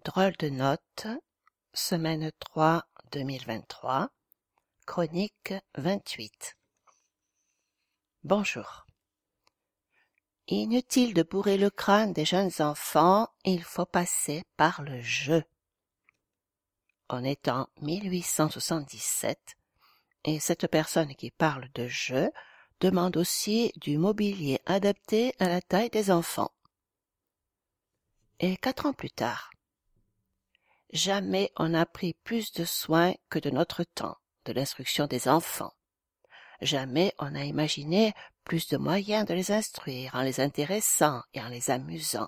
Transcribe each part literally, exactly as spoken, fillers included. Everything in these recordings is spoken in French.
Drôle de note, semaine trois deux mille vingt-trois, chronique vingt-huit. Bonjour. Inutile de bourrer le crâne des jeunes enfants, il faut passer par le jeu. On est en mille huit cent soixante-dix-sept, et cette personne qui parle de jeu demande aussi du mobilier adapté à la taille des enfants. Et quatre ans plus tard, jamais on n'a pris plus de soin que de notre temps, de l'instruction des enfants. Jamais on n'a imaginé plus de moyens de les instruire en les intéressant et en les amusant.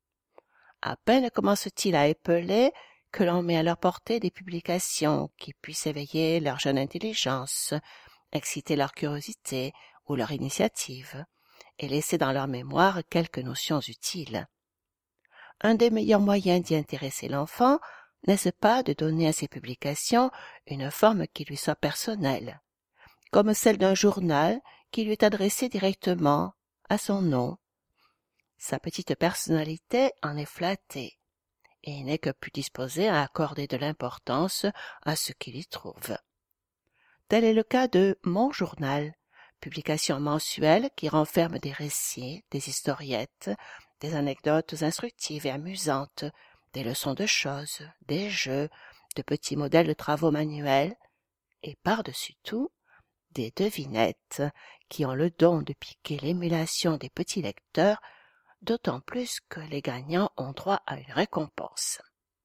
À peine commence-t-il à épeler que l'on met à leur portée des publications qui puissent éveiller leur jeune intelligence, exciter leur curiosité ou leur initiative, et laisser dans leur mémoire quelques notions utiles. Un des meilleurs moyens d'y intéresser l'enfant, n'est-ce pas de donner à ces publications une forme qui lui soit personnelle, comme celle d'un journal qui lui est adressé directement à son nom. Sa petite personnalité en est flattée, et il n'est que plus disposé à accorder de l'importance à ce qu'il y trouve. Tel est le cas de Mon Journal, publication mensuelle qui renferme des récits, des historiettes, des anecdotes instructives et amusantes, des leçons de choses, des jeux, de petits modèles de travaux manuels, et par-dessus tout, des devinettes qui ont le don de piquer l'émulation des petits lecteurs, d'autant plus que les gagnants ont droit à une récompense.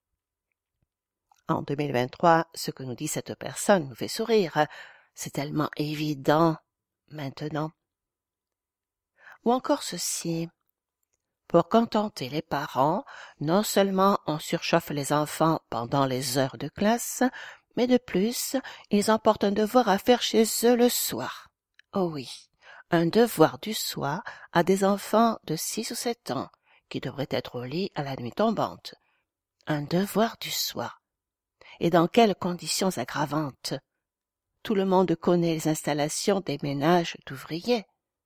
En deux mille vingt-trois, ce que nous dit cette personne nous fait sourire. C'est tellement évident maintenant. Ou encore ceci. Pour contenter les parents, non seulement on surchauffe les enfants pendant les heures de classe, mais de plus, ils emportent un devoir à faire chez eux le soir. Oh oui, un devoir du soir à des enfants de six ou sept ans, qui devraient être au lit à la nuit tombante. Un devoir du soir. Et dans quelles conditions aggravantes? Tout le monde connaît les installations des ménages d'ouvriers.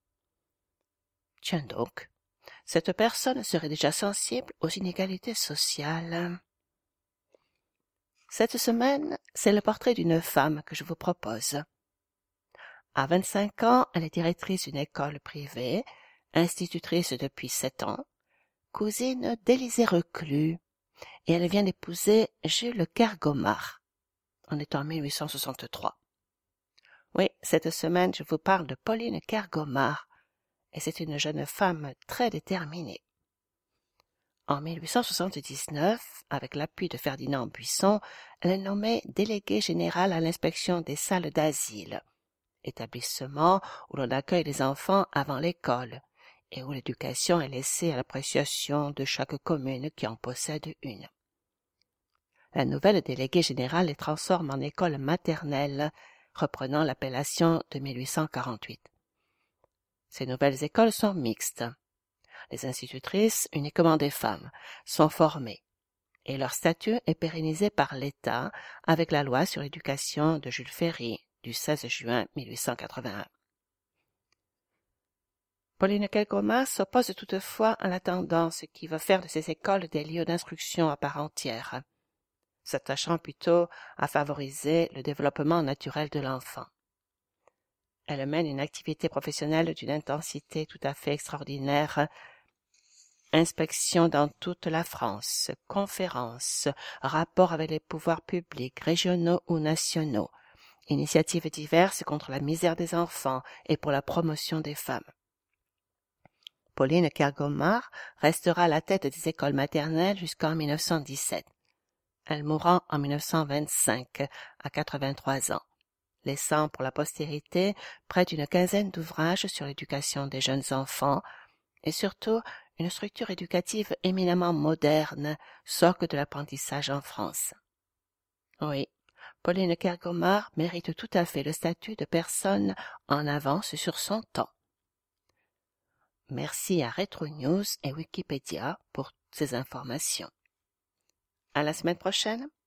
Tiens donc, cette personne serait déjà sensible aux inégalités sociales. Cette semaine, c'est le portrait d'une femme que je vous propose. À vingt-cinq ans, elle est directrice d'une école privée, institutrice depuis sept ans, cousine d'Élisée Reclus, et elle vient d'épouser Jules Kergomar. On est en mille huit cent soixante-trois. Oui, cette semaine, je vous parle de Pauline Kergomar, et c'est une jeune femme très déterminée. En mille huit cent soixante-dix-neuf, avec l'appui de Ferdinand Buisson, elle est nommée déléguée générale à l'inspection des salles d'asile, établissement où l'on accueille les enfants avant l'école, et où l'éducation est laissée à l'appréciation de chaque commune qui en possède une. La nouvelle déléguée générale les transforme en école maternelle, reprenant l'appellation de mille huit cent quarante-huit. Ces nouvelles écoles sont mixtes. Les institutrices, uniquement des femmes, sont formées, et leur statut est pérennisé par l'État avec la loi sur l'éducation de Jules Ferry du seize juin mille huit cent quatre-vingt-un. Pauline Kergomar s'oppose toutefois à la tendance qui veut faire de ces écoles des lieux d'instruction à part entière, s'attachant plutôt à favoriser le développement naturel de l'enfant. Elle mène une activité professionnelle d'une intensité tout à fait extraordinaire. Inspection dans toute la France, conférences, rapports avec les pouvoirs publics, régionaux ou nationaux, initiatives diverses contre la misère des enfants et pour la promotion des femmes. Pauline Kergomar restera à la tête des écoles maternelles jusqu'en mille neuf cent dix-sept. Elle mourra en mille neuf cent vingt-cinq, à quatre-vingt-trois ans, laissant pour la postérité près d'une quinzaine d'ouvrages sur l'éducation des jeunes enfants et surtout une structure éducative éminemment moderne, socle de l'apprentissage en France. Oui, Pauline Kergomar mérite tout à fait le statut de personne en avance sur son temps. Merci à Retro News et Wikipédia pour ces informations. À la semaine prochaine.